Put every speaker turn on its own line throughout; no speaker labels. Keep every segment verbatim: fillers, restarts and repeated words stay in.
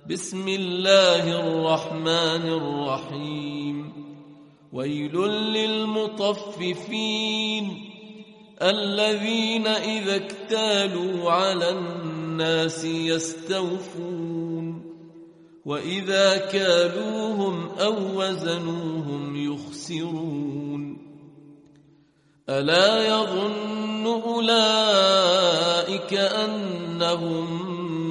بسم الله الرحمن الرحيم ويل للمطففين الذين إذا اكتالوا على الناس يستوفون وإذا كالوهم أو وزنوهم يخسرون ألا يظن أولئك أنهم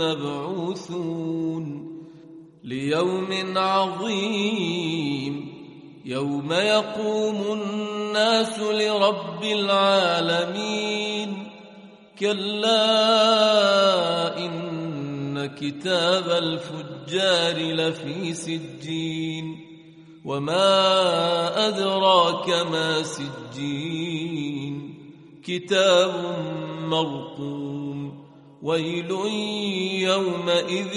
مبعوثون ليوم عظيم يوم يقوم الناس لرب العالمين كلا إن كتاب الفجار لفي سجين وما أدراك ما سجين كتاب مرقوم ويل يومئذ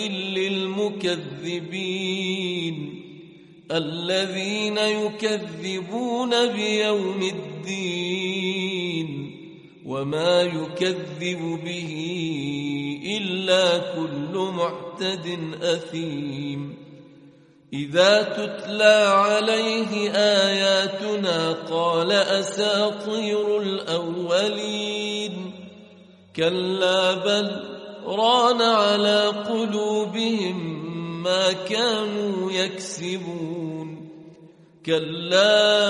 للمكذبين الذين يكذبون بيوم الدين وما يكذب به إلا كل معتد أثيم إذا تتلى عليه آياتنا قال أساطير الأولين كلا بل ران على قلوبهم ما كانوا يكسبون كلا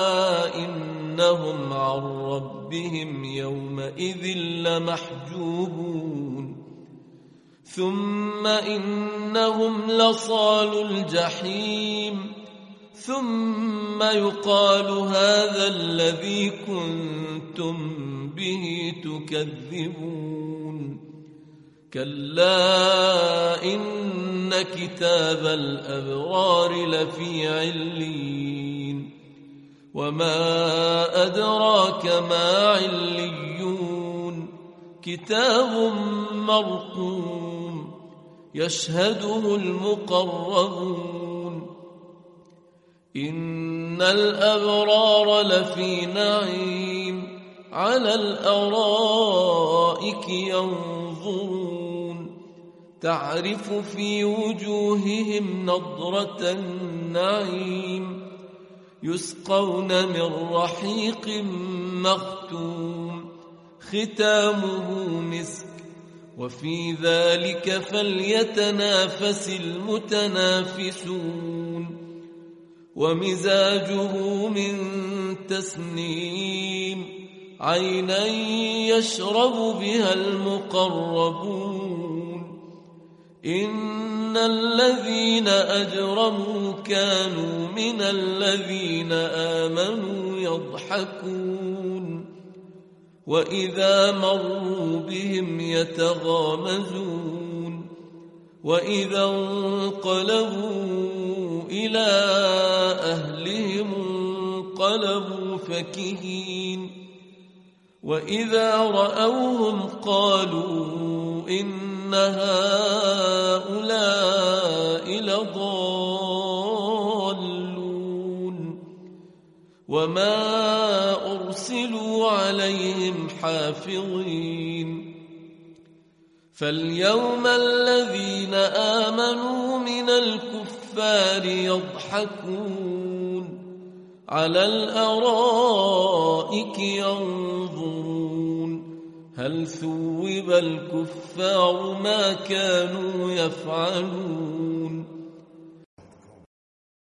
إنهم عن ربهم يومئذ لمحجوبون ثم إنهم لصالوا الجحيم ثم يقال هذا الذي كنتم به تكذبون كلا إن كتاب الأبرار لفي علين وما أدراك ما عليون كتاب مرقوم يشهده المقربون إن الأبرار لفي نعيم على الأرائك ينظرون تعرف في وجوههم نضرة النعيم يسقون من رحيق مختوم ختامه مسك وفي ذلك فليتنافس المتنافسون ومزاجه من تسنيم عينا يشرب بها المقربون إن الذين أجرموا كانوا من الذين آمنوا يضحكون وإذا مروا بهم يتغامزون وإذا انقلبوا إلى أهلهم انقلبوا فكهين وإذا رأوهم قالوا إن هؤلاء لضالون وما أرسلوا عليهم حافظين فاليوم الذين آمنوا من الكفار يضحكون على الأرائك ينظرون هل ثوب الكفار ما كانوا يفعلون